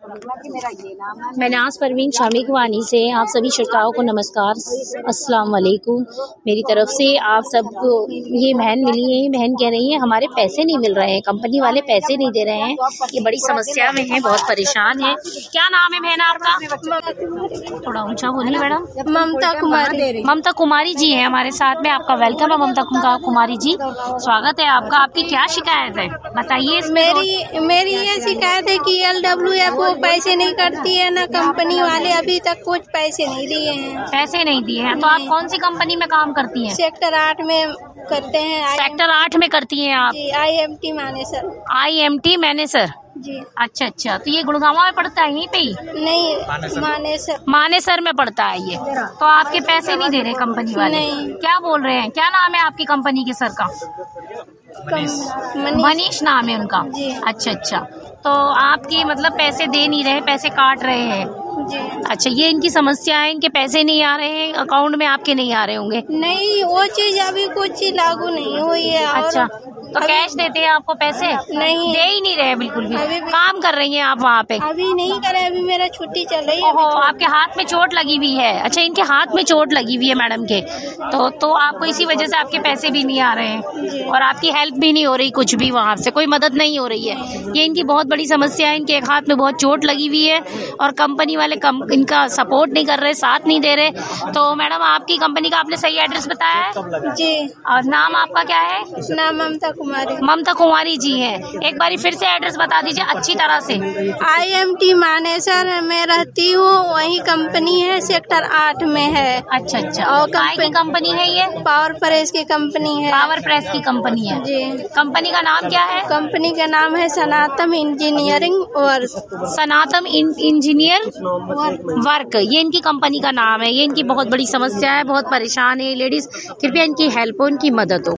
मैं नाज परवीन शामी खुवानी से आप सभी श्रोताओं को नमस्कार, अस्सलाम वालेकुम। मेरी तरफ से आप सबको ये बहन मिली है। ये बहन कह रही है हमारे पैसे नहीं मिल रहे हैं, कंपनी वाले पैसे नहीं दे रहे हैं, ये बड़ी समस्या में है, बहुत परेशान है। क्या नाम है बहन आपका? थोड़ा ऊंचा बोलिए मैडम। ममता कुमारी। ममता कुमारी जी है हमारे साथ में। आपका वेलकम है ममता कुमारी जी, स्वागत है आपका। आपकी क्या शिकायत है बताइए। मेरी ये शिकायत है कि LWF पैसे नहीं करती है ना, कंपनी वाले अभी तक कुछ पैसे नहीं दिए हैं। पैसे नहीं दिए हैं? तो आप कौन सी कंपनी में काम करती हैं? सेक्टर 8 में करते हैं। सेक्टर 8 में करती हैं आप? IMT manager. IMT मैनेजर जी। अच्छा, तो ये गुड़गांव में पड़ता है? यहीं पे ही? नहीं, मानेसर में पड़ता है ये। तो आपके पैसे नहीं दे रहे कंपनी वाले? नहीं। क्या बोल रहे हैं? क्या नाम है आपकी कंपनी के सर का? मनीष नाम है उनका। अच्छा, तो आपकी मतलब पैसे दे नहीं रहे, पैसे काट रहे हैं जी। अच्छा, ये इनकी समस्या है, इनके पैसे नहीं आ रहे हैं, अकाउंट में आपके नहीं आ रहे होंगे? नहीं, वो चीज अभी कुछ लागू नहीं हुई है। अच्छा, तो कैश देते हैं आपको पैसे? नहीं, दे ही नहीं रहे बिल्कुल भी। काम कर रही हैं आप वहाँ पे? अभी नहीं करे, अभी मेरा छुट्टी चल रही है। ओहो, आपके हाथ में चोट लगी हुई है? अच्छा, इनके हाथ में चोट लगी हुई है मैडम के, तो आपको इसी वजह से आपके पैसे भी नहीं आ रहे हैं और आपकी हेल्प भी नहीं हो रही, कुछ भी वहाँ से कोई मदद नहीं हो रही है। ये इनकी बहुत बड़ी समस्या है। इनके एक हाथ में बहुत चोट लगी हुई है और कंपनी वाले इनका सपोर्ट नहीं कर रहे, साथ नहीं दे रहे। तो मैडम, आपकी कंपनी का आपने सही एड्रेस बताया है? जी। और नाम आपका क्या है? नाम ममता कुमारी। ममता कुमारी जी है। एक बारी फिर से एड्रेस बता दीजिए अच्छी तरह से। IMT मानेसर में रहती हूँ, वही कंपनी है, सेक्टर 8 में है। अच्छा, और कंपनी है ये? पावर प्रेस की कंपनी है। पावर प्रेस की कंपनी है जी। कंपनी का नाम क्या है? कंपनी का नाम है Sanatan engineering work. Sanatan engineer work, ये इनकी कंपनी का नाम है। ये इनकी बहुत बड़ी समस्या है, बहुत परेशान है लेडीज। कृपया इनकी हेल्प हो, इनकी मदद हो।